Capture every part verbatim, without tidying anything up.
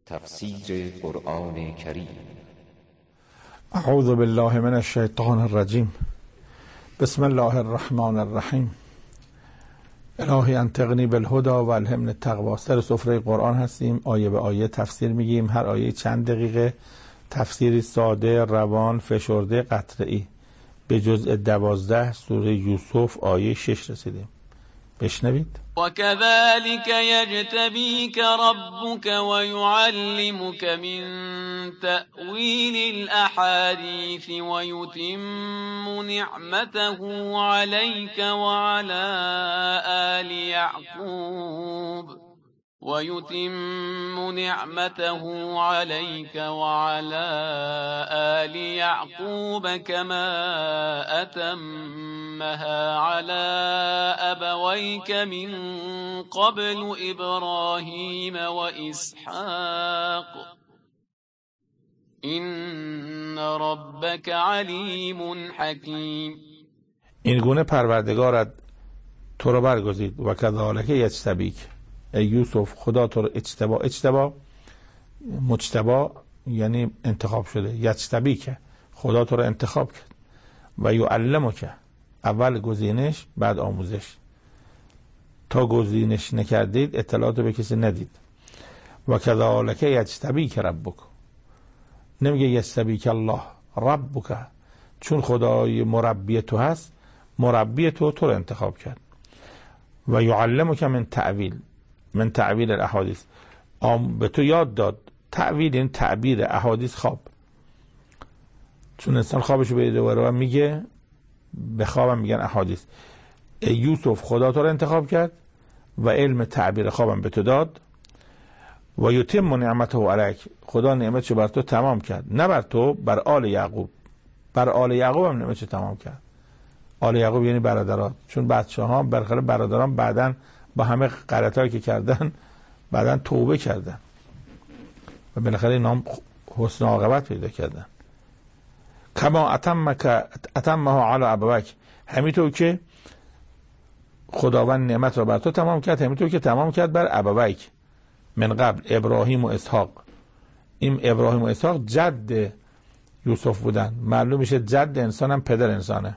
تفسیر قرآن کریم. اعوذ بالله من الشیطان الرجیم. بسم الله الرحمن الرحیم. الهی انطقنی بالهدی و الهمنی التقوی. سر سفره قرآن هستیم، آیه به آیه تفسیر میگیم. هر آیه چند دقیقه، تفسیری ساده، روان، فشرده، قطعی. به جزء دوازده سوره یوسف آیه شش رسیدیم. بشنوید. وكذلك يجتبيك ربك ويعلمك من تأويل الأحاديث ويتم نعمته عليك وعلى آل يعقوب ويتم نعمته عليك وعلى آل يعقوب كما أتمها على أبويك من قبل إبراهيم وإسحاق إن ربك عليم حكيم. این گونه پروردگارت تو رو برگزید و کذالک یجتبیک. ای یوسف، خدا تو رو اجتبا اجتبا مجتبا یعنی انتخاب شده. یجتبیک، خدا تو رو انتخاب کرد. و یعلمک، اول گزینش بعد آموزش. تا گزینش نکردید اطلاعات به کسی ندید. و کذالک یجتبیک ربک، نمیگه یجتبیک الله، ربک، چون خدای مربی تو هست، مربی تو تو رو انتخاب کرد. و یعلمک من تعویل من تعبیر الاحادیث، به تو یاد داد. تعبیر این تعبیر احادیث، خواب. چون انسان خوابشو به دوباره میگه، به خوابم میگن احادیث. ای یوسف، خدا تو رو انتخاب کرد و علم تعبیر خوابم به تو داد. و یتم نعمته علیک، خدا نعمتشو بر تو تمام کرد. نه بر تو، بر آل یعقوب. بر آل یعقوب هم نعمتشو تمام کرد. آل یعقوب یعنی برادران، چون بچه ها برخلاف برادران بعدن با همه غلطایی که کردن بعدن توبه کردن و بالاخره اینا هم حسن عاقبت پیدا کردن. کما اتمک اتمه علی ابویک، همینطور که خداوند نعمت را بر تو تمام کرد، همینطور که تمام کرد بر ابویک من قبل، ابراهیم و اسحاق. این ابراهیم و اسحاق جد یوسف بودن. معلوم میشه جد انسان هم پدر انسانه.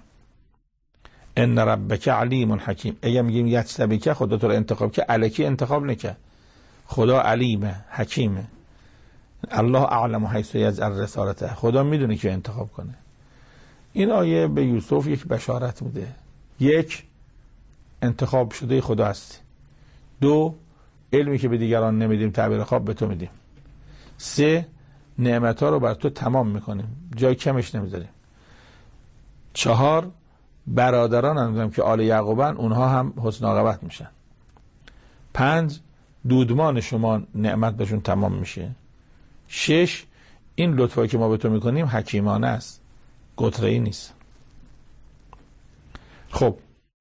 ان ربک علیم حکیم. اگه میگیم یجتبیک، خدا تو رو انتخاب که، الکی انتخاب نکرد. خدا علیمه، حکیمه. الله اعلم حیث یجعل رسالته، خدا میدونه که انتخاب کنه. این آیه به یوسف یک بشارت میده. یک، انتخاب شده خدا هستی. دو، علمی که به دیگران نمیدیم تعبیر خواب به تو میدیم. سه، نعمتها رو بر تو تمام میکنیم، جای کمش نمیذاریم. چهار، برادران هم که آل یعقوبن، اونها هم حسن عاقبت میشن. پنج، دودمان شما نعمت بهشون تمام میشه. شش، این لطفایی که ما به تو میکنیم حکیمانه است، گتره‌ای نیست. خب،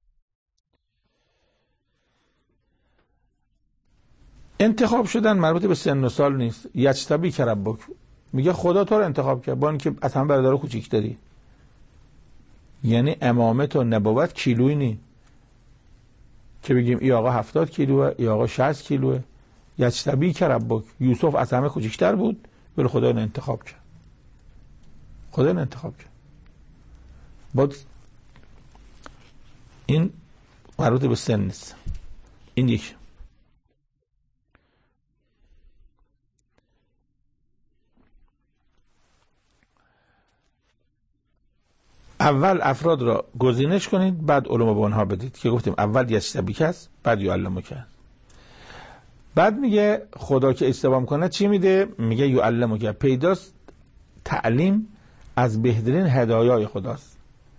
انتخاب شدن مربوط به سن و سال نیست. یجتبیک ربک، میگه خدا تو رو انتخاب کرد با اینکه از هم برادر کوچیک داری. یعنی امامت و نبوت کیلویی نی که بگیم ای آقا هفتاد کیلوه، ای آقا شصت کیلوه. یجتبیک ربک، یوسف از همه کوچکتر بود ولی خدا اینو انتخاب کرد. خدا اینو انتخاب کرد. بعد این مربوط به سن نیست. این یک. اول افراد را گزینش کنید، بعد علوم به اونها بدید که گفتیم اول یجتبیک است، بعد یعلمک. بعد میگه خدا که اجتبا کنه چی میده؟ میگه یعلمک. پیداست تعلیم از بهترین هدایای خداست.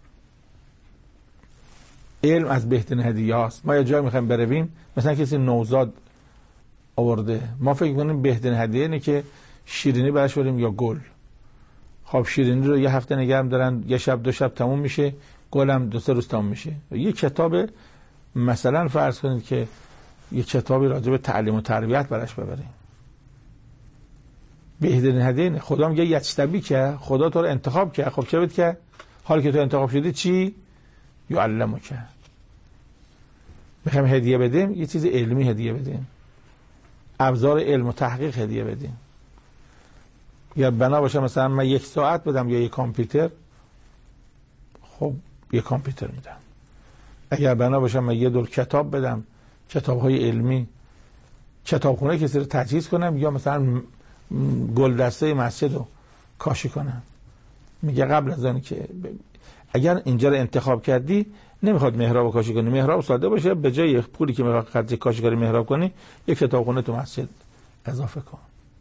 علم از بهترین هدیه هاست. ما یه جایی میخوایم برویم، مثلا کسی نوزاد آورده، ما فکر کنیم بهترین هدیه اینه که شیرینی براش بریم یا گل. خب شیرینی رو یه هفته نگرم دارن، یه شب دو شب تموم میشه، گلم دو سه روز تموم میشه. یه کتاب مثلا فرض کنید که یه کتابی راجع به تعلیم و تربیت براش ببریم، بهترین هدیه. خدا میگه یجتبیک، خدا تو رو انتخاب کرد. خب چه بود که حالی که تو انتخاب شدی چی؟ یعلمک. میخوایم هدیه بدیم، یه چیز علمی هدیه بدیم، ابزار علم و تحقیق هدیه بدیم. یا بنا باشه مثلا من یک ساعت بدم یا یک کامپیوتر، خب یک کامپیوتر میدم. اگر بنا باشه من یه دور کتاب بدم، کتاب‌های علمی، کتابخونه کسی رو تجهیز کنم، یا مثلا گلدسته مسجد رو کاشی کنم. میگه قبل از آن که اگر اینجا رو انتخاب کردی نمیخواد محراب کاشی کنی، محراب ساده باشه، به جای پولی که میخواد خرج کاشیکاری محراب کنی یک کتابخونه تو مسجد اضافه کن.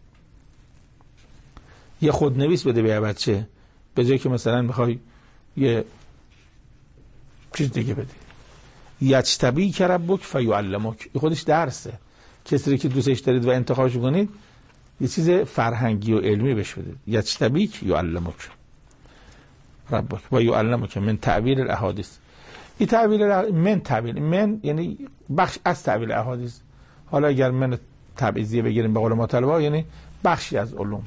یه خودنویس بده به بچه، به جای که مثلا میخوای یه چیز دیگه بدی. یجتبی که ربک فیعلمک، خودش درسه. کسی که دوستش دارید و انتخابش کنید یه چیز فرهنگی و علمی بهش بدید. یجتبی که یعلمک ربک و یعلمک من تعبیر الاحادیث. این تعبیر من تعبیر من یعنی بخش از تعبیر احادیث. حالا اگر من تبعیضیه بگیریم به قول ما طلبا یعنی بخشی از علوم.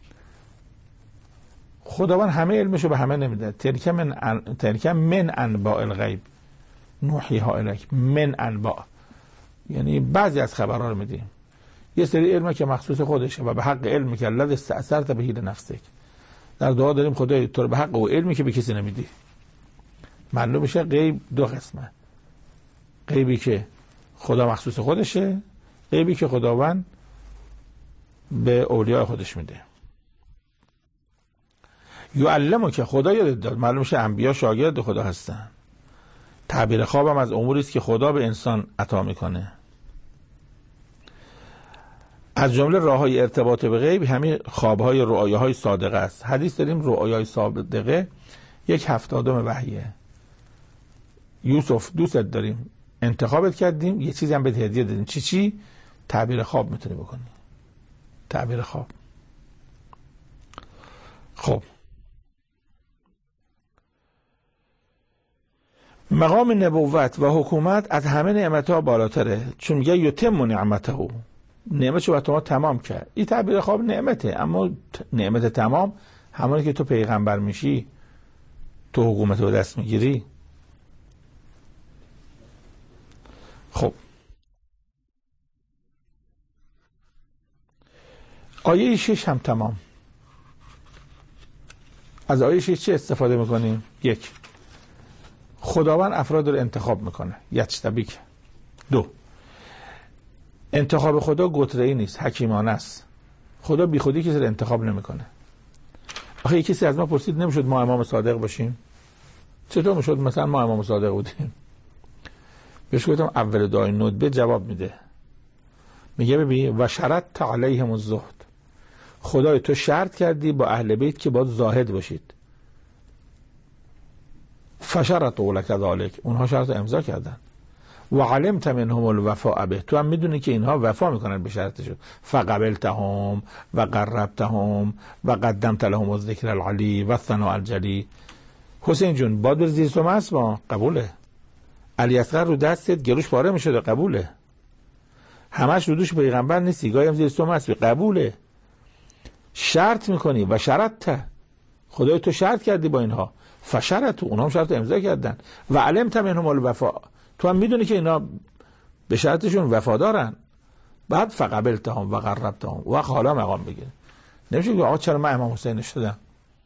خداوند همه علمشو به همه نمیده. تلک من ان... تلک من انباء الغیب نوحیها الیک، من انباء یعنی بعضی از خبرها رو میدیم. یه سری علم که مخصوص خودشه و به حق علمی که الذی استأثرت به نفسک. در دعا داریم خدای تو رو به حق و علمی که به کسی نمیدی. معلوم میشه غیب دو قسمه، غیبی که خدا مخصوص خودشه، غیبی که خداوند به اولیاء خودش میده. یعلمو که خدا یاد داد، معلوم میشه انبیا شاگرد خدا هستن. تعبیر خواب هم از اموری است که خدا به انسان عطا میکنه. از جمله راههای ارتباط به غیب همین خوابهای رؤیاهای صادقه است. حدیث داریم رؤیای صادقه یک هفتادم وحیه. یوسف دوست داریم، انتخابت کردیم، یه چیزی هم بهت هدیه دادیم. چی چی؟ تعبیر خواب میتونی بکنی. تعبیر خواب. خب مقام نبوت و حکومت از همه نعمتها بالاتره، چون میگه یتم نعمته، نعمتشو به تو تمام کرد. این تعبیر خواب نعمته، اما نعمت تمام همونی که تو پیغمبر میشی، تو حکومت رو دست میگیری. خب آیه شش هم تمام. از آیه شش چه استفاده میکنیم؟ یک، خداوند افراد رو انتخاب میکنه، یجتبیک. دو، انتخاب خدا گتره‌ای نیست، حکیمانه است. خدا بی خودی کسی رو انتخاب نمیکنه. آخه کسی از ما پرسید نمیشد ما امام صادق باشیم؟ چطور میشد مثلا ما امام صادق بودیم؟ بهش گفتم اول دعای ندبه جواب میده، میگه ببین و شرط علیهم الزهد، خدای تو شرط کردی با اهل بیت که باید زاهد باشید. فشرطوا لک ذلک، اونها شرط امضا کردن. و علمت منهم الوفاء به، تو هم میدونی که اینها وفا میکنن به شرطشون. فقبلتهم و قربتهم و قدمت لهم الذکر العلی و الثناء الجلی. حسین جون باید بر زیر سوم است ما قبوله. علی اصغر رو دستت گلوش پاره میشده قبوله. همش رو دوش پیغمبر نیستی، گاهی هم زیر سوم است قبوله. شرط میکنی و شرط، خدای تو شرط کردی با اینها. فشرط، اونها هم شرط امضا کردن. و علمت منهم الوفاء، تو هم میدونی که اینا به شرطشون وفادارن. بعد فقبلتهم و قربتهم و حالا مقام بگیره. نمیشه که آقا چرا من امام حسین شدم؟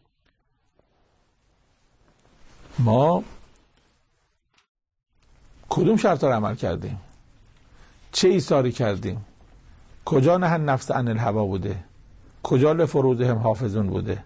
ما کدوم شرط رو عمل کردیم؟ چه ایثاری کردیم؟ کجا نه نفس عن الهوا بوده؟ کجا لفروضهم حافظون بوده؟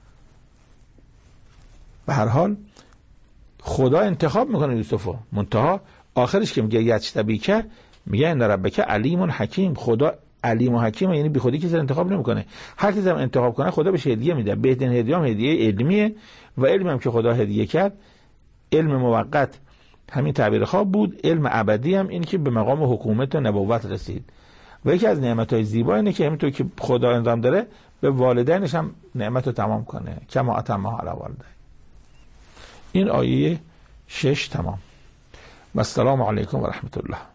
به هر حال خدا انتخاب میکنه یوسفو، منتها آخرش که میگه یجتبیک، میگه ان ربک علیم حکیم. خدا علیم و حکیمه، یعنی بی خودی کسی انتخاب نمیکنه. هر کسی هم انتخاب کنه خدا بهش هدیه میده. بهترین هدیه هم هدیه علمیه و علمی هم که خدا هدیه کرد علم موقت همین تعبیر خواب بود. علم ابدی هم این که به مقام حکومت و نبوت رسید. و یکی از نعمت‌های زیبا اینه که همینطور که خدا انجام داره به والدینش هم نعمت رو تمام کنه، کما اتمها علی والدین. این آیه شش تمام. و السلام علیکم و رحمت الله.